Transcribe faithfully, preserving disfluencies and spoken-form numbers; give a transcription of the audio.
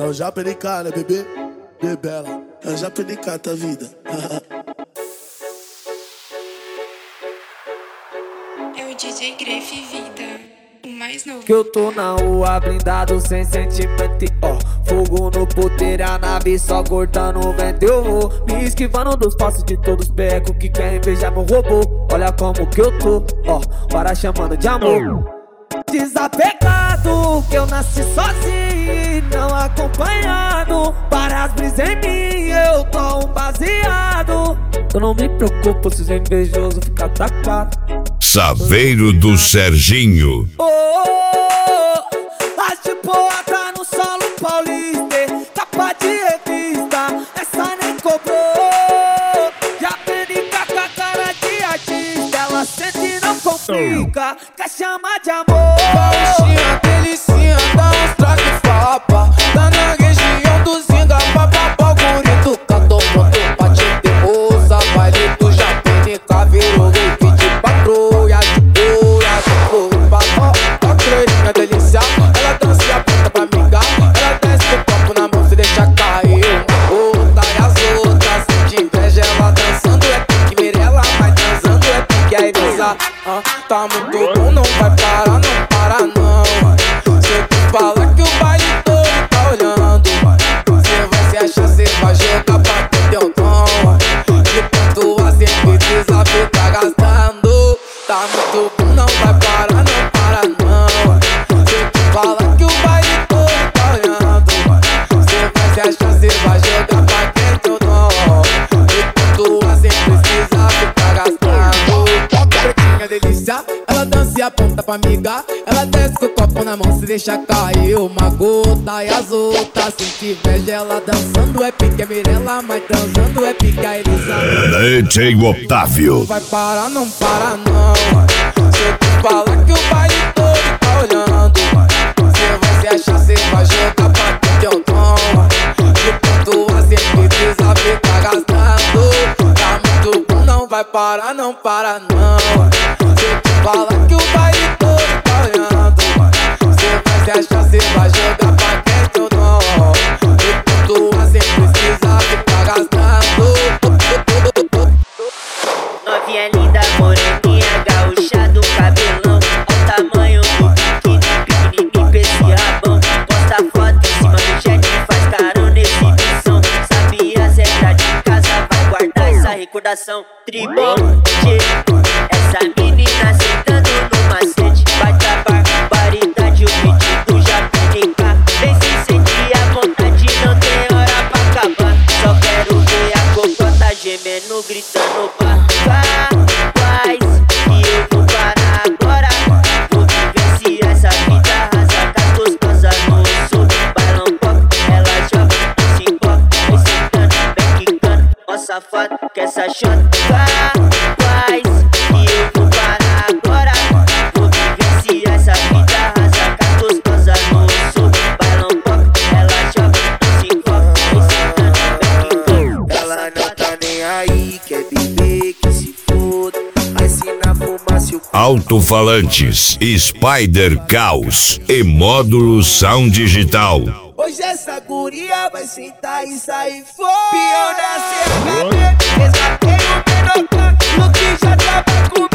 É o Japelicá, né, bebê? Bebela. É o Japelicá, tá vida. É o D J Grefe Vida, o mais novo. Que eu tô na rua blindado sem sentimento, ó. Fogo no puteiro, a nave só cortando o vento. Eu vou me esquivando dos passos de todos os becos que querem beijar meu robô. Olha como que eu tô, ó, para chamando de amor. Desapegado, que eu nasci sozinho e não acompanhado. Para as brisas em mim, eu tô um baseado. Eu não me preocupo se os invejosos ficar tapado. Saveiro do Serginho. Oh, oh, oh, as de boa tá no solo paulista, capa de revista, essa nem cobrou. Já aprendi com a cara de artista, ela sente e não complica, quer chamar de amor. Pauxinha, delicinha, dá uns traques fapa. Tá na região do Zinga, papapá, gurito, canto pronto pra te ter moça. Baile do Japelicá, virou rave de patrulha, de boia, de boia. Ó, minha delícia, ela dança e aponta pra amiga. Ela desce o copo na mão, se deixa cair uma gota. E as outras sente inveja, ela dançando é pique Mirella, mas dançando é pique a Elisa. Ah, tá muito bom, não vai parar, não para não. Se eu te falar que o baile todo tá olhando, cê vai se achar, cê vai jogar pra ter teu tom. De pontua sempre precisa ficar gastando. Tá muito bom, não vai parar, não para não. Se eu te falar que o baile todo tá olhando, cê vai se achar, cê vai jogar pra ter teu tom. De pontua sempre precisa ficar gastando. Minha delícia, ela dança e aponta pra amiga. Ela desce com o copo na mão, se deixa cair uma gota. E as outras sente inveja, ela dançando é pique a Mirella, mas dançando é pique a Elisa. D J Otávio. Não vai parar, não para não. Se eu te falar que o baile todo tá olhando, cê vai se achar, cê vai jogar pra ter teu tom. De pontua sempre precisa ficar gastando. Tá muito bom, não vai parar, não para não. Se eu te falar que o baile todo tá olhando, cê vai se achar, cê vai jogar pra quem teu dom. E pontua sempre precisa ficar gastando. Novinha linda, moreninha, gaúcha do cabelão. Olha o tamanho do biquíni, pequenininho com esse rabão. Posta foto em cima do jet, faz carão nesse exibição. Sabia as regras de casa, vai guardar essa recordação. Tribom, essa menina sentando no macete. Vai travar barbaridade, o beat do Japelicá. Vem se sentir à vontade, não tem hora pra acabar. Só quero ver a cocota gemendo, gritando pá. Faz que eu vou parar agora. Vou vivenciar essa vida rasa, das gostosas no sul. Bailão pop, ela joga, não se importa. Vem sentando, vem quicando, ó safado, que essa shot. Faz que eu vou parar agora. Vou vivenciar essa vida rasa, das gostosas no sul. Bailão pop, ela joga, não se importa. Vem sentando, vem quicando. Ela não tá nem aí, quer viver, que se foda. Aí se na fumaça o Alto-falantes, Spider Caos e módulo Sound Digital. hoje essa guria vai sentar e sair fora. Pior da C H D, resgatei o menor no que já tava comigo.